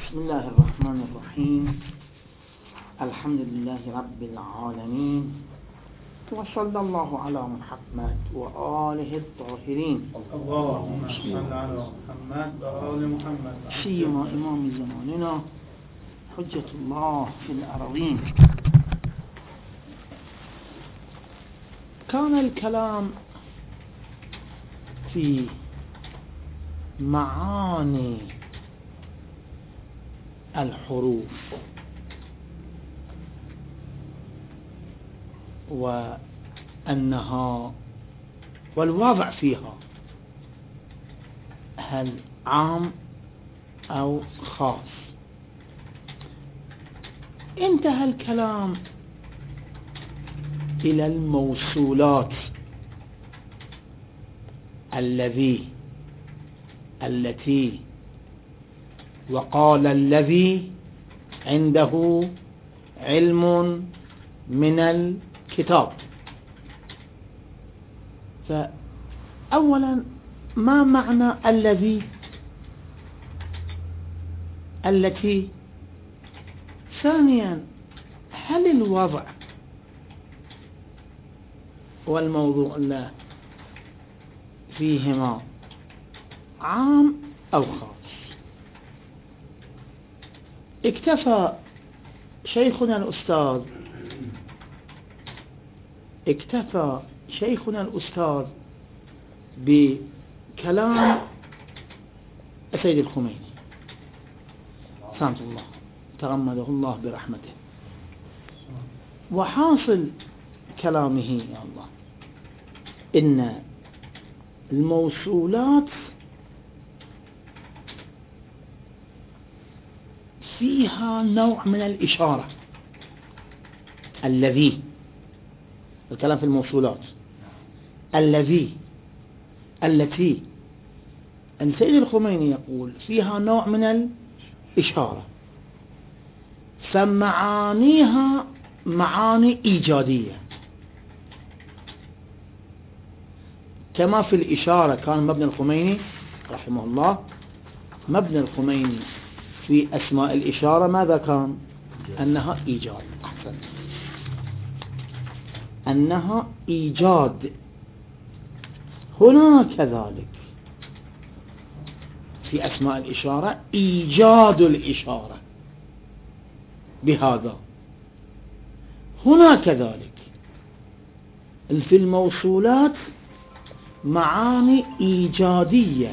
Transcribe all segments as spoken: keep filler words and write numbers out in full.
بسم الله الرحمن الرحيم. الحمد لله رب العالمين، وصلى الله على محمد وآله الطاهرين. اللهم صل على محمد وآل محمد سيما إمام زماننا حجة الله في الأرضين. كان الكلام في معاني الحروف وأنها والوضع فيها هل عام أو خاص. انتهى الكلام إلى الموصولات الذي التي وقال الذي عنده علم من الكتاب. فأولا ما معنى الذي التي؟ ثانيا هل الوضع والموضوع لا فيهما عام أو خاص؟ اكتفى شيخنا الأستاذ اكتفى شيخنا الأستاذ بكلام السيد الخميني سلامة الله تغمده الله برحمته، وحاصل كلامه يا الله إن الموصولات فيها نوع من الإشارة. الذي الكلام في الموصولات الذي التي السيد الخميني يقول فيها نوع من الإشارة، فمعانيها معاني إيجادية. كما في الإشارة كان مبنى الخميني رحمه الله، مبنى الخميني في أسماء الإشارة ماذا كان؟ أنها إيجاد. أحسن، أنها إيجاد. هنا كذلك في أسماء الإشارة إيجاد الإشارة بهذا. هنا كذلك في الموصولات معاني إيجادية،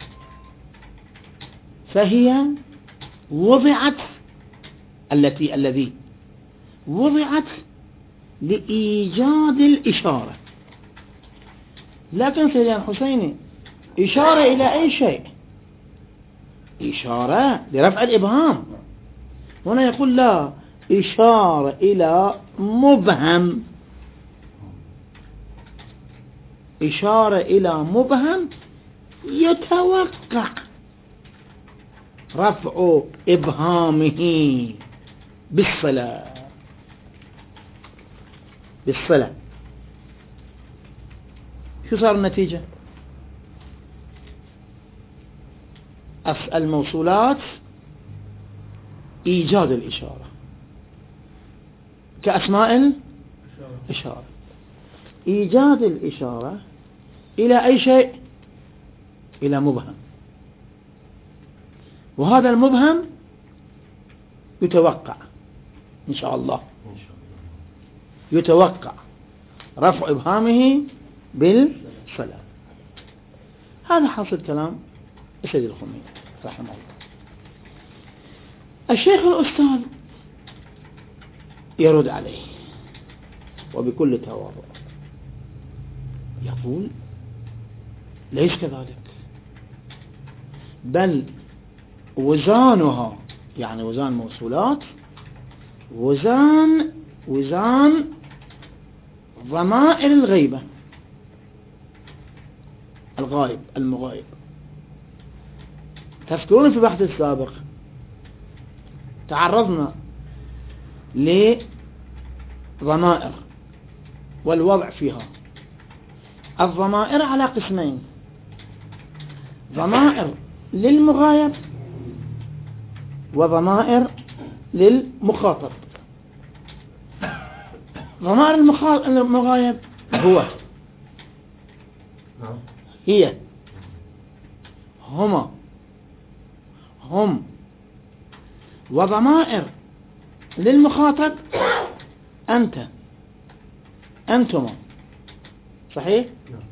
فهي وضعت التي الذي وضعت لإيجاد الإشارة. لكن سيدنا الحسيني إشارة إلى أي شيء؟ إشارة لرفع الإبهام. هنا يقول لا، إشارة إلى مبهم، إشارة إلى مبهم يتوقع رفع إبهامه بالصلة بالصلة. شو صار النتيجة؟ الموصولات إيجاد الإشارة كأسماء الإشارة. إيجاد الإشارة إلى أي شيء؟ إلى مبهم، وهذا المبهم يتوقع إن شاء الله يتوقع رفع إبهامه بالصلاة. هذا حاصل كلام السيد الخميني رحمه الله. الشيخ الأستاذ يرد عليه وبكل تواضع يقول ليس كذلك، بل وزانها يعني وزان موصولات وزان وزان ضمائر الغيبة، الغائب المغايب. تذكرون في البحث السابق تعرضنا لضمائر والوضع فيها. الضمائر على قسمين: ضمائر للمغايب وضمائر للمخاطب. ضمائر المغايب هو هي هما هم، وضمائر للمخاطب أنت أنتما. صحيح؟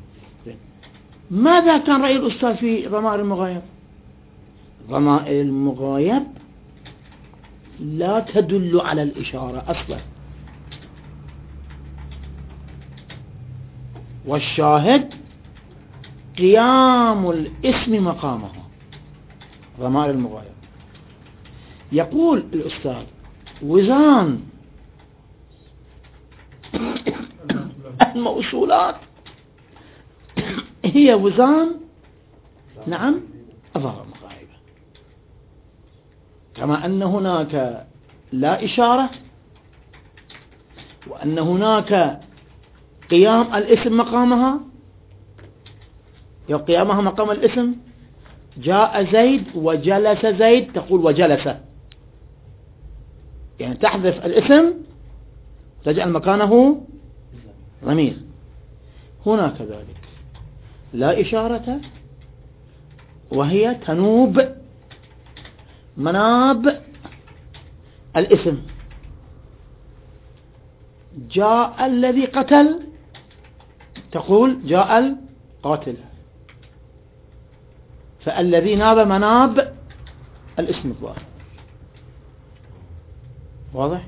ماذا كان رأي الأستاذ في ضمائر المغايب؟ ضمائر المغايب لا تدل على الإشارة أصلا، والشاهد قيام الاسم مقامها. ضمائر المغايب يقول الأستاذ وزان الموصولات هي وزان نعم أظهر المغايبة، كما أن هناك لا إشارة، وأن هناك قيام الاسم مقامها، قيامها مقام الاسم. جاء زيد وجلس زيد، تقول وجلس، يعني تحذف الاسم تجعل مكانه ضمير. هنا كذلك لا إشارة، وهي تنوب مناب الاسم. جاء الذي قتل، تقول جاء القاتل، فالذي ناب مناب الاسم الظاهر. واضح؟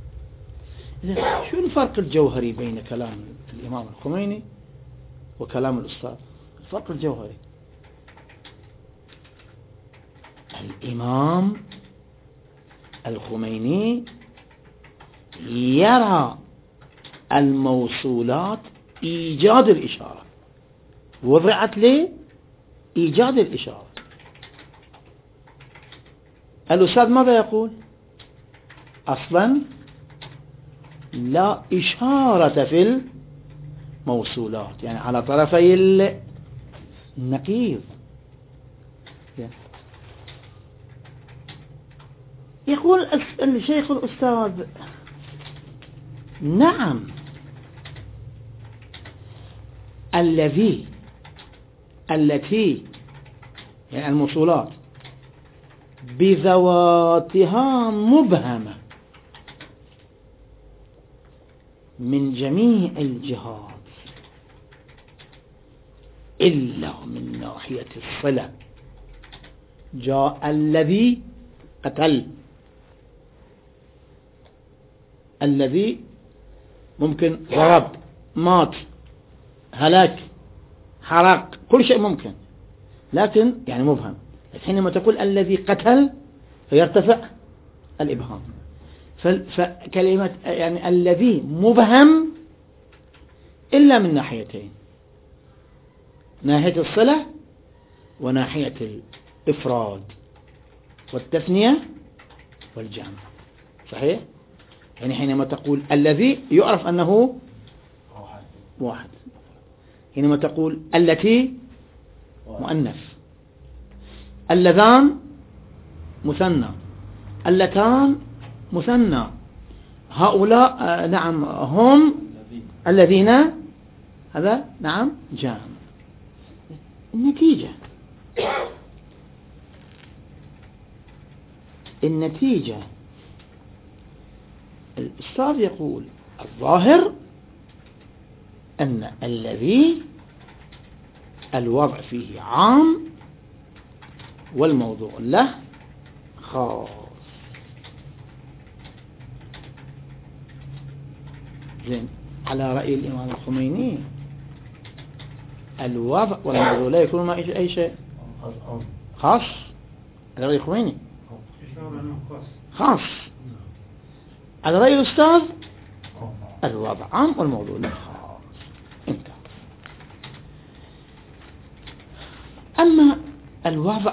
شو الفرق الجوهري بين كلام الإمام الخميني وكلام الأستاذ؟ الفرق الجوهري، الإمام الخميني يرى الموصولات إيجاد الإشارة، وضعت لإيجاد الإشارة. الأستاذ ماذا يقول؟ أصلا لا إشارة في الموصولات، يعني على طرفي النقيض. يقول الشيخ الأستاذ نعم، الذي التي يعني الموصولات بذواتها مبهمة من جميع الجهات إلا من ناحية الصلة. جاء الذي قتل، الذي ممكن ضرب، مات، هلاك، حرق، كل شيء ممكن، لكن يعني مبهم. حينما تقول الذي قتل فيرتفع الإبهام. فكلمة يعني الذي مبهم إلا من ناحيتين، ناحية الصلة وناحية الإفراد والتثنية والجمع. صحيح؟ يعني حينما تقول الذي يعرف أنه واحد، حينما تقول التي مؤنث، اللذان مثنى، اللتان مثنى، هؤلاء آه نعم هم الذين، هذا نعم جامع. النتيجة النتيجة الأستاذ يقول الظاهر أن الذي الوضع فيه عام والموضوع له خاص. زين، على رأي الإمام الخميني الوضع والموضوع لا يكون ما أي شيء خاص. على رأي الخميني خاص، على رأي الأستاذ الوضع عام والموضوع له خاص. انتهى. أما الوضع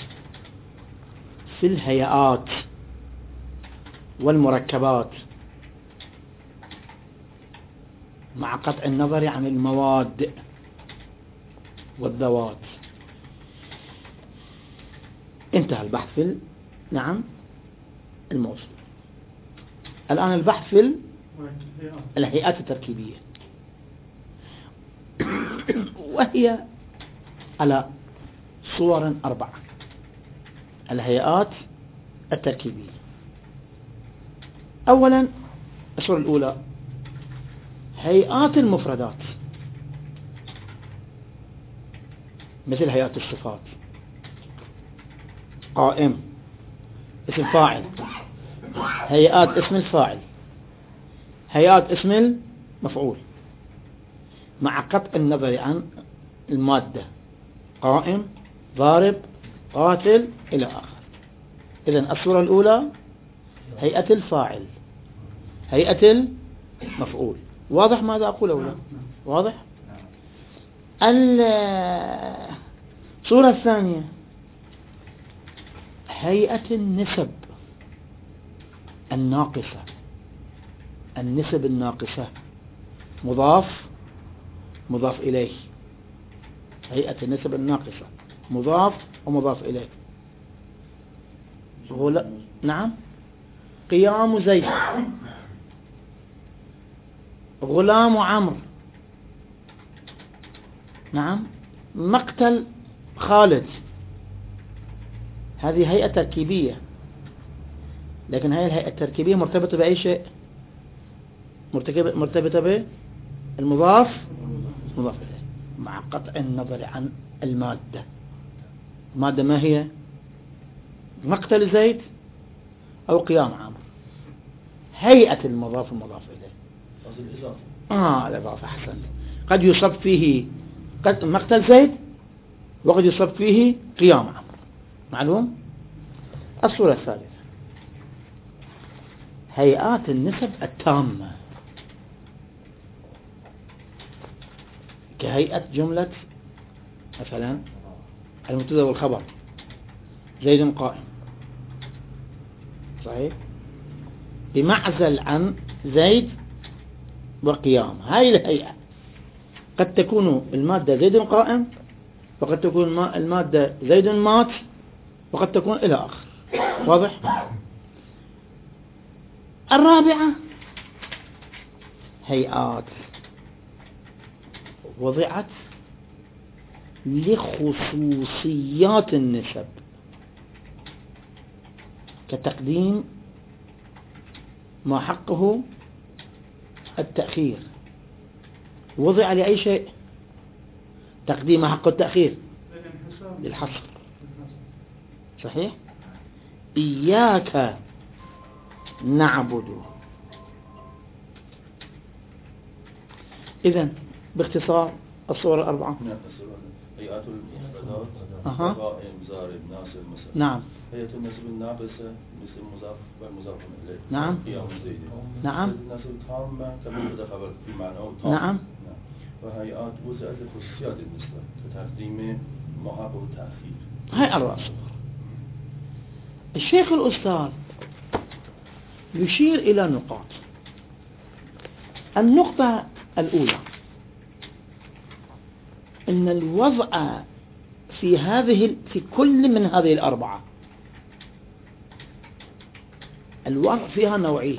في الهيئات والمركبات مع قطع النظر عن المواد والذوات، انتهى البحث في نعم الموصول. الآن البحث في الهيئات التركيبية، وهي على صور أربعة. الهيئات التركيبية، أولا الصورة الأولى هيئات المفردات، مثل هيئات الصفات، قائم اسم فاعل، هيئات اسم الفاعل، هيئات اسم المفعول، مع قطع النظر عن المادة، قائم، ضارب، قاتل إلى آخر. إذن الصورة الأولى هيئة الفاعل، هيئة المفعول. واضح ماذا أقول أولا؟ واضح؟ الصورة الثانية هيئة النسب الناقصة، النسب الناقصة، مضاف مضاف إليه، هيئة النسب الناقصة مضاف ومضاف إليه. غل... نعم، قيام زيد، غلام عمرو، نعم، مقتل خالد. هذه هيئة تركيبية، لكن هذه الهيئة التركيبية مرتبطة بأي شيء؟ مرتبطة بالمضاف مضاف إليه، مع قطع النظر عن المادة. المادة ما هي؟ مقتل زيد أو قيام عمرو. هيئة المضاف المضاف إليه آه الإضافة. أحسن. قد يصب فيه قد مقتل زيد، وقد يصب فيه قيام عمرو. معلوم؟ الصورة الثالثة هيئات النسب التامة، كهيئة جملة مثلا المبتدأ والخبر، زيد قائم، صحيح، بمعزل عن زيد وقيام. هاي الهيئة قد تكون المادة زيد قائم، وقد تكون المادة زيد مات، وقد تكون إلى آخر. واضح؟ الرابعة هيئات وضعت لخصوصيات النسب، كتقديم ما حقه التأخير. وضع لأي شيء تقديم ما حقه التأخير؟ للحصر، صحيح. إياك نعبد. إذن باختصار الصورة الأربعة: هيئات المفردات، أها. قائم، ضارب، ناصب، مصرف. نعم. هيئة النسب الناقصة مثل مضاف والمضاف إليه. نعم. قيام زيد. نعم. النسب التامة كمبتدأ خبر في معناه تام. نعم. وهيئات وضعت لخصوصيات النسبة كتقديم ما حقه التأخير. هاي الرأس. الشيخ الأستاذ يشير إلى نقاط. النقطة الأولى أن الوضع في هذه في كل من هذه الأربعة الوضع فيها نوعين،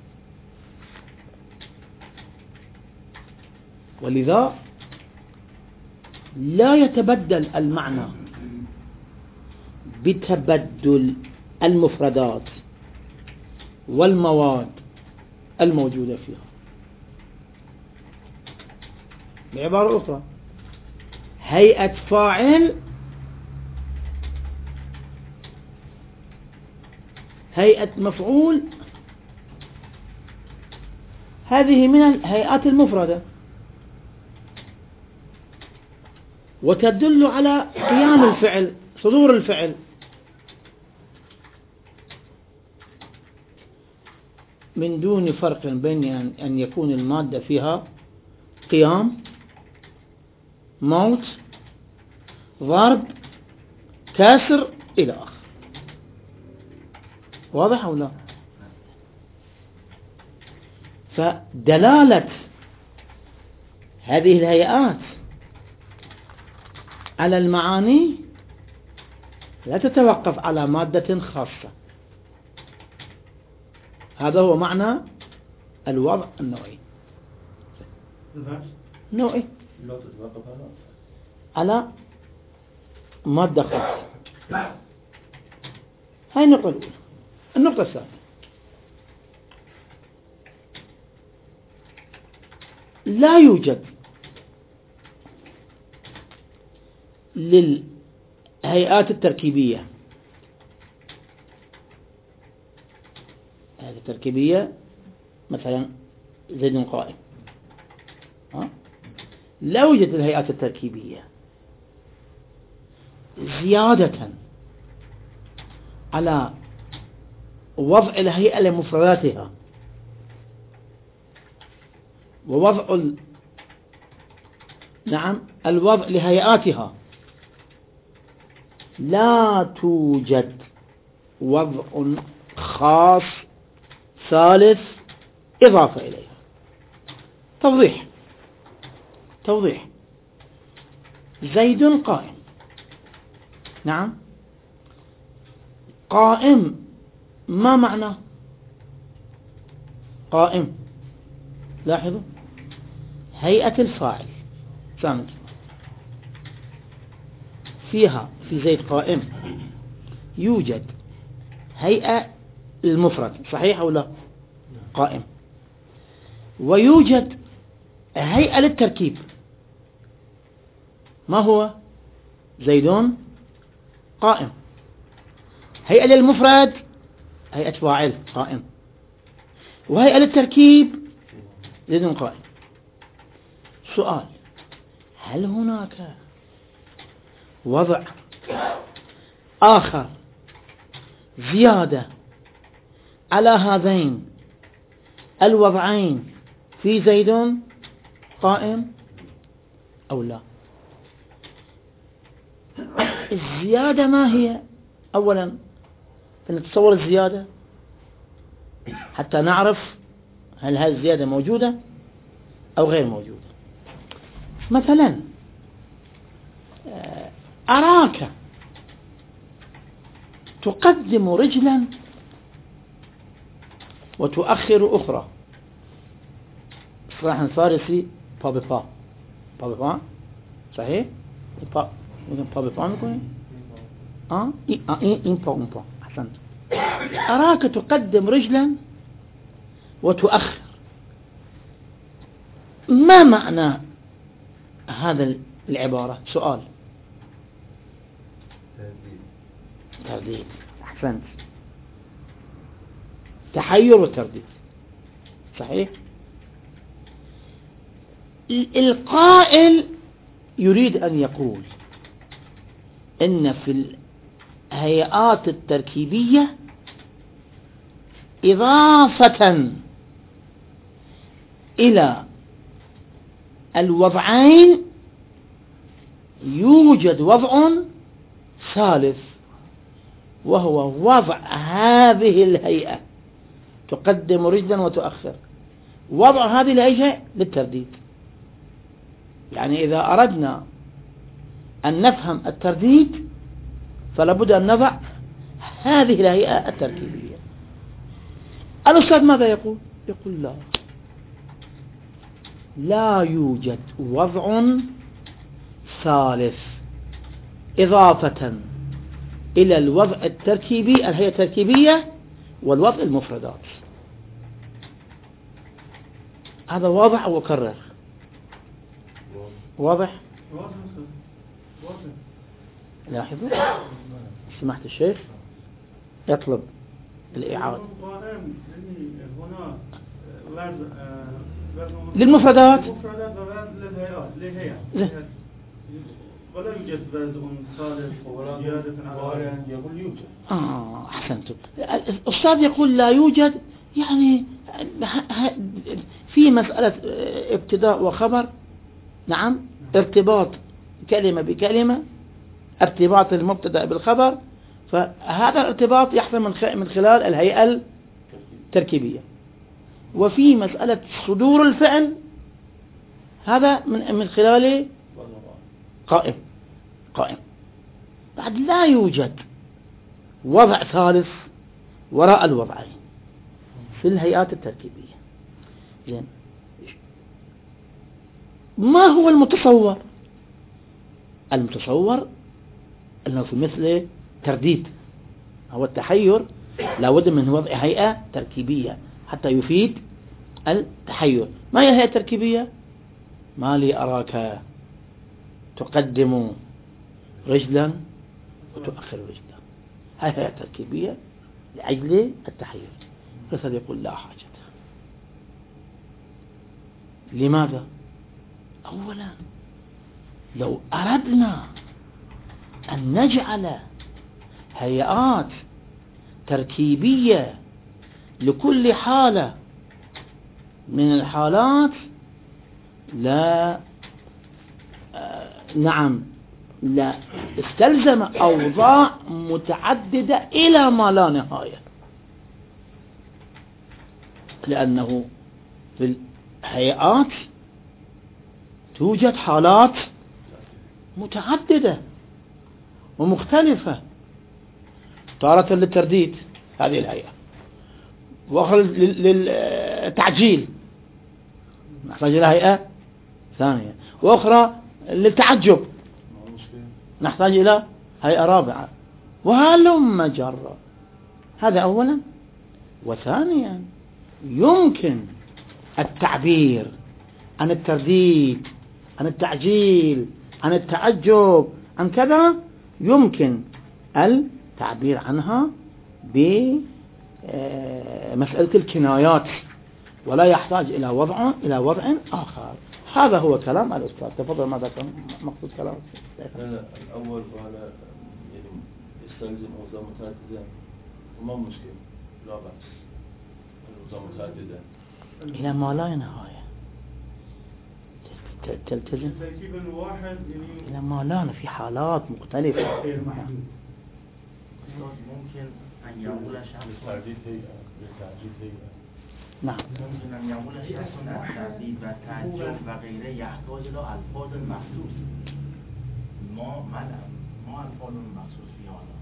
ولذا لا يتبدل المعنى بتبدل المفردات والمواد الموجودة فيها. بعبارة أخرى، هيئة فاعل، هيئة مفعول، هذه من الهيئات المفردة، وتدل على قيام الفعل، صدور الفعل، من دون فرق بين أن يكون المادة فيها قيام، موت، ضرب، كسر إلى آخر. واضح أو لا؟ فدلالة هذه الهيئات على المعاني لا تتوقف على مادة خاصة، هذا هو معنى الوضع النوعي. نوعي لا تتوقف على على مادة خاصة. هاي النقطة الأولى. النقطة الثانية، لا يوجد للهيئات التركيبية هذه التركيبية مثلا زيد قائم، ها؟ لا يوجد للهيئات التركيبية زيادة على وضع الهيئة لمفرداتها ووضع ال... نعم الوضع لهيئاتها، لا توجد وضع خاص ثالث إضافة إليها. توضيح توضيح زيد قائم، نعم قائم ما معنى قائم؟ لاحظوا هيئة الفاعل ثاني فيها في زيد قائم يوجد هيئة المفرد، صحيح أو لا؟ قائم. ويوجد هيئة للتركيب، ما هو؟ زيدون قائم. هيئة للمفرد هيئة فاعل قائم، وهيئة للتركيب زيد قائم. سؤال: هل هناك وضع آخر زيادة على هذين الوضعين في زيد قائم أو لا؟ الزيادة ما هي؟ أولا نتصور الزيادة حتى نعرف هل هذه الزيادة موجودة أو غير موجودة. مثلا أراك تقدم رجلا وتؤخر أخرى. صراحة الفارسي بابيبا بابيبا صحيح؟ بابيبا نقول آه إن با إن با أحسنت. أراك تقدم رجلا وتؤخر، ما معنى هذا العبارة؟ سؤال. ترديد. أحسنت. تحير وترديد، صحيح. القائل يريد أن يقول إن في الهيئات التركيبية إضافة إلى الوضعين يوجد وضع ثالث، وهو وضع هذه الهيئة تقدم رجلا وتؤخر. وضع هذه الهيئة للترديد. يعني إذا أردنا أن نفهم الترديد فلابد أن نضع هذه الهيئة التركيبية. الأستاذ ماذا يقول؟ يقول لا لا يوجد وضع ثالث إضافة إلى الوضع التركيبي الهيئة التركيبية والوضع المفردات. هذا واضح وأكرر؟ واضح؟ لاحظوا سمحت الشيخ يطلب الإعادة للمفردات ولا يوجد وضع ثالث زيادة على يقول يوجد. آه أحسنتم. الأستاذ يقول لا يوجد، يعني في مسألة ابتداء وخبر، نعم، ارتباط كلمة بكلمة، ارتباط المبتدأ بالخبر، فهذا الارتباط يحصل من خلال الهيئة التركيبية. وفي مسألة صدور الفعل هذا من من خلال قائم قائم. بعد لا يوجد وضع ثالث وراء الوضعين. في الهيئات التركيبية. زين، ما هو المتصور؟ المتصور أنه في مثل ترديد، هو التحير لابد من وضع هيئة تركيبية حتى يفيد التحير. ما هي الهيئة التركيبية؟ ما لي أراك تقدم رجلا وتؤخر رجلا، هاي هيئة تركيبية لأجل التحير. فسد يقول لا حاجة. لماذا؟ أولا لو أردنا أن نجعل هيئات تركيبية لكل حالة من الحالات لا آه نعم لا استلزم أوضاع متعددة إلى ما لا نهاية، لأنه في الهيئات توجد حالات متعددة ومختلفة، تارة للترديد هذه الهيئة، وأخرى للتعجيل نحتاج إلى هيئة ثانية، وأخرى للتعجب نحتاج إلى هيئة رابعة، وهلم جرى. هذا أولا. وثانيا يمكن التعبير عن الترديد، عن التعجيل، عن التعجب، عن كذا، يمكن التعبير عنها بمسألة الكنايات، ولا يحتاج إلى وضع إلى وضع آخر. هذا هو كلام الأستاذ. تفضل، ماذا كان مقصود كلامك؟ الأول قال يعني يستلزم أوضاع متعددة، وما مشكلة، لا بأس الأوضاع متعددة إلى ما لا نهاية، تلتزم التركيب الواحد يعني إلى ما لا، في حالات مختلفة غير محدود. ممكن أن يقول شخص للتعديد هيئة، للتعديد هيئة. نعم. ممكن أن يقول شخص الترديد والتعجب وغيره يحتاج إلى ألفاظ مخصوص. ما ما ما ألفاظ مخصوص في هذا.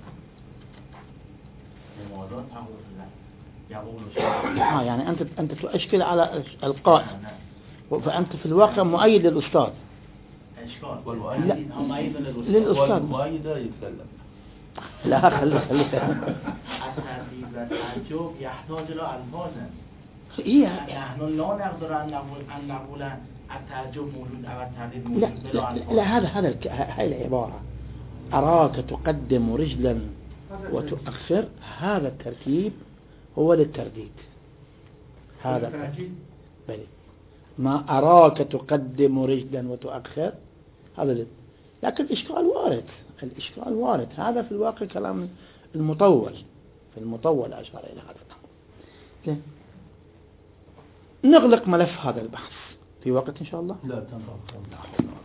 لماذا تقول لا؟ يقول شخص. آه يعني أنت أنت تؤشكل على القائل، فأنت في الواقع مؤيد للأستاذ. إشكال. والمؤيد مؤيد للأستاذ. والمؤيد يتكلم. لا خلي خلي الترديد والتعجب يحتاج إلى ألفاظ. إيه. نحن لا نقدر أن نقول أن نقول التعجب موجود أو الترديد موجود لا, بلا لا, ألفاظ. لا هذا هذا الك... هاي العبارة أراك تقدم رجلا وتؤخر، هذا التركيب هو للترديد. هذا التركيب بلي. ما أراك تقدم رجلا وتؤخر هذا لل... لكن الإشكال وارد، الإشكال وارد. هذا في الواقع كلام المطول، في المطول أشار إلى هذا. نغلق ملف هذا البحث في وقت إن شاء الله. لا تنفع.